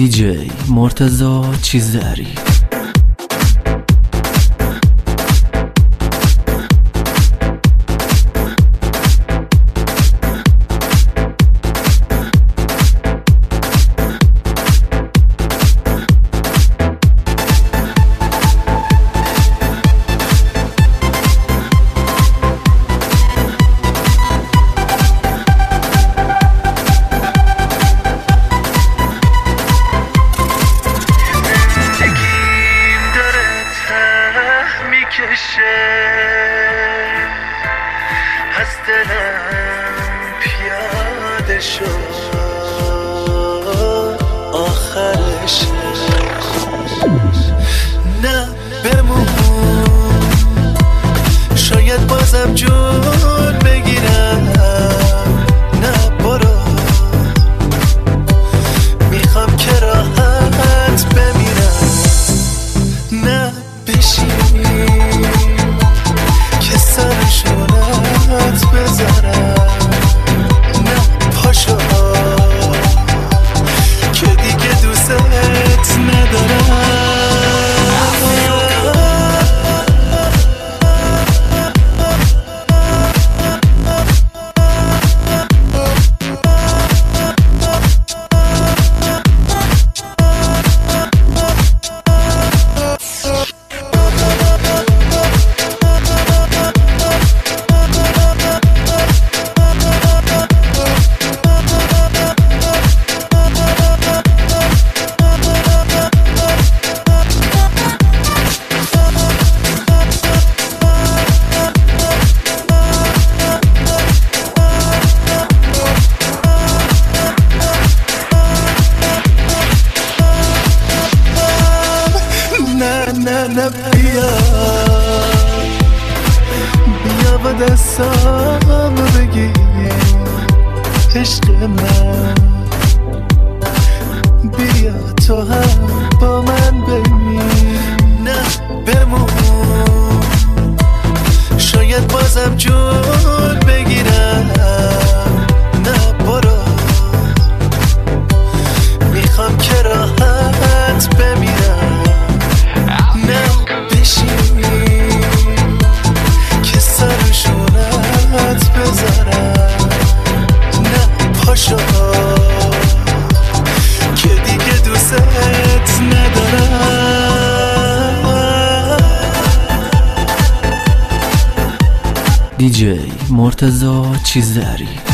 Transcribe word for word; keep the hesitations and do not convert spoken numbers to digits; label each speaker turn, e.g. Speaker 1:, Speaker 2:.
Speaker 1: دیجی مرتضی چیزداری.
Speaker 2: از دلم پیاده شد آخرش، نه بمون شاید بازم جون بگیرم، نه برو میخوام که راحت بمیرم، نه بشین که سرشونت بذارم، نه پاشو که دیگه دوست ندارم. نه نه بیا بیا با دستام بگی عشق من، بیا تو هم با من ببین، نه بمون شاید بازم جون بگیرم، نه برو میخوام که راحت بمیرم، نه بشین که سرشونت بذارم، نه پاشو که دیگه دوست ندارم.
Speaker 1: دیجی مرتضی چیزداری.